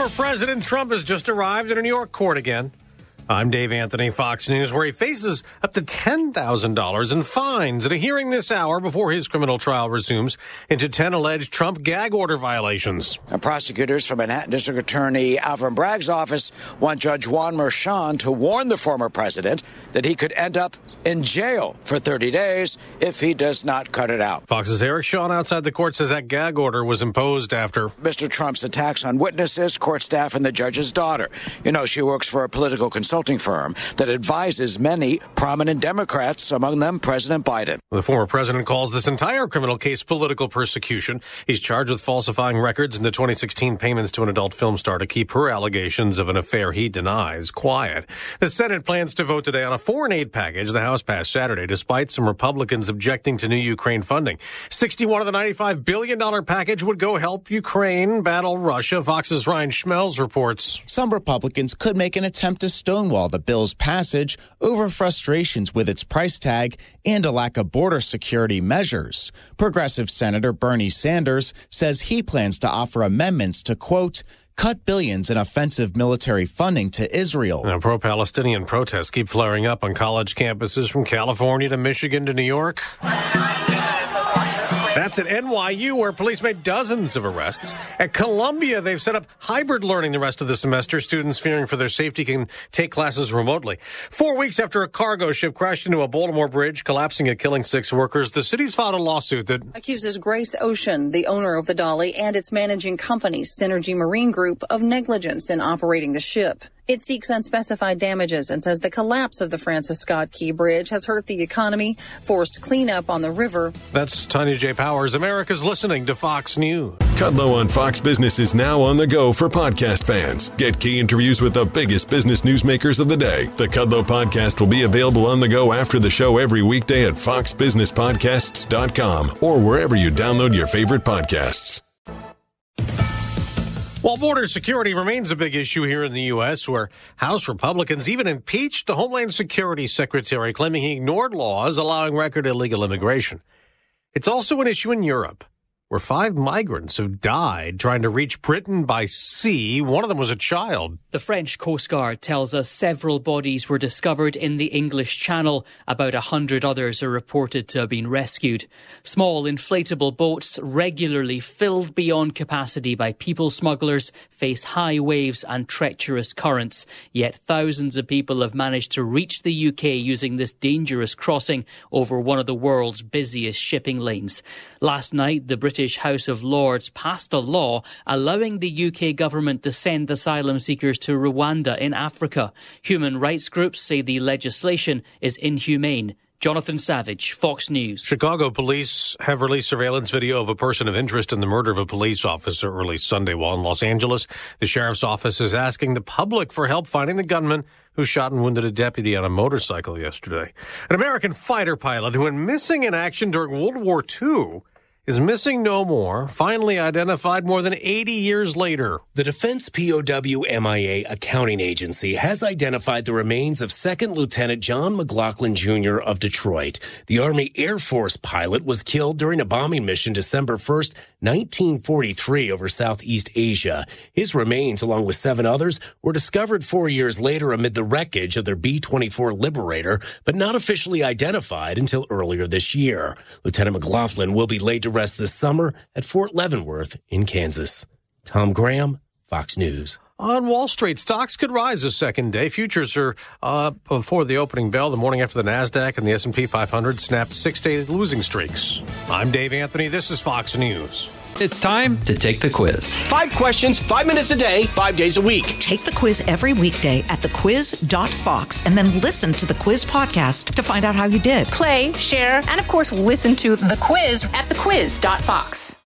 Former President Trump has just arrived in a New York court again. I'm Dave Anthony, Fox News, where he faces up to $10,000 in fines at a hearing this hour before his criminal trial resumes into 10 alleged Trump gag order violations. And prosecutors from Manhattan District Attorney Alvin Bragg's office want Judge Juan Merchan to warn the former president that he could end up in jail for 30 days if he does not cut it out. Fox's Eric Shawn outside the court says that gag order was imposed after Mr. Trump's attacks on witnesses, court staff, and the judge's daughter. You know, she works for a political consulting firm that advises many prominent Democrats, among them President Biden. The former president calls this entire criminal case political persecution. He's charged with falsifying records in the 2016 payments to an adult film star to keep her allegations of an affair he denies quiet. The Senate plans to vote today on a foreign aid package the House passed Saturday, despite some Republicans objecting to new Ukraine funding. $61 of the $95 billion package would go help Ukraine battle Russia. Fox's Ryan Schmelz reports. Some Republicans could make an attempt to stonewall the bill's passage over frustrations with its price tag and a lack of border security measures. Progressive Senator Bernie Sanders says he plans to offer amendments to, quote, cut billions in offensive military funding to Israel. Now, pro-Palestinian protests keep flaring up on college campuses from California to Michigan to New York. That's at NYU, where police made dozens of arrests. At Columbia, they've set up hybrid learning the rest of the semester. Students fearing for their safety can take classes remotely. 4 weeks after a cargo ship crashed into a Baltimore bridge, collapsing and killing 6 workers, the city's filed a lawsuit that accuses Grace Ocean, the owner of the Dolly, and its managing company, Synergy Marine Group, of negligence in operating the ship. It seeks unspecified damages and says the collapse of the Francis Scott Key Bridge has hurt the economy, forced cleanup on the river. That's Tanya J. Powers. America's listening to Fox News. Kudlow on Fox Business is now on the go for podcast fans. Get key interviews with the biggest business newsmakers of the day. The Kudlow podcast will be available on the go after the show every weekday at foxbusinesspodcasts.com or wherever you download your favorite podcasts. While border security remains a big issue here in the U.S., where House Republicans even impeached the Homeland Security Secretary, claiming he ignored laws allowing record illegal immigration, it's also an issue in Europe, where 5 migrants have died trying to reach Britain by sea. One of them was a child. The French Coast Guard tells us several bodies were discovered in the English Channel. About 100 others are reported to have been rescued. Small inflatable boats, regularly filled beyond capacity by people smugglers, face high waves and treacherous currents. Yet thousands of people have managed to reach the UK using this dangerous crossing over one of the world's busiest shipping lanes. Last night, the British House of Lords passed a law allowing the UK government to send asylum seekers to Rwanda in Africa. Human rights groups say the legislation is inhumane. Jonathan Savage, Fox News. Chicago police have released surveillance video of a person of interest in the murder of a police officer early Sunday, while in Los Angeles, the sheriff's office is asking the public for help finding the gunman who shot and wounded a deputy on a motorcycle yesterday. An American fighter pilot who went missing in action during World War II is missing no more, finally identified more than 80 years later. The Defense POW MIA Accounting Agency has identified the remains of 2nd Lieutenant John McLaughlin Jr. of Detroit. The Army Air Force pilot was killed during a bombing mission December 1st, 1943 over Southeast Asia. His remains, along with 7 others, were discovered 4 years later amid the wreckage of their B-24 Liberator, but not officially identified until earlier this year. Lieutenant McLaughlin will be laid to rest this summer at Fort Leavenworth in Kansas. Tom Graham, Fox News. On Wall Street, stocks could rise a second day. Futures are up before the opening bell the morning after the NASDAQ and the S&P 500 snapped 6-day losing streaks. I'm Dave Anthony. This is Fox News. It's time to take the quiz. 5 questions, 5 minutes a day, 5 days a week. Take the quiz every weekday at thequiz.fox and then listen to the quiz podcast to find out how you did. Play, share, and of course, listen to The Quiz at thequiz.fox.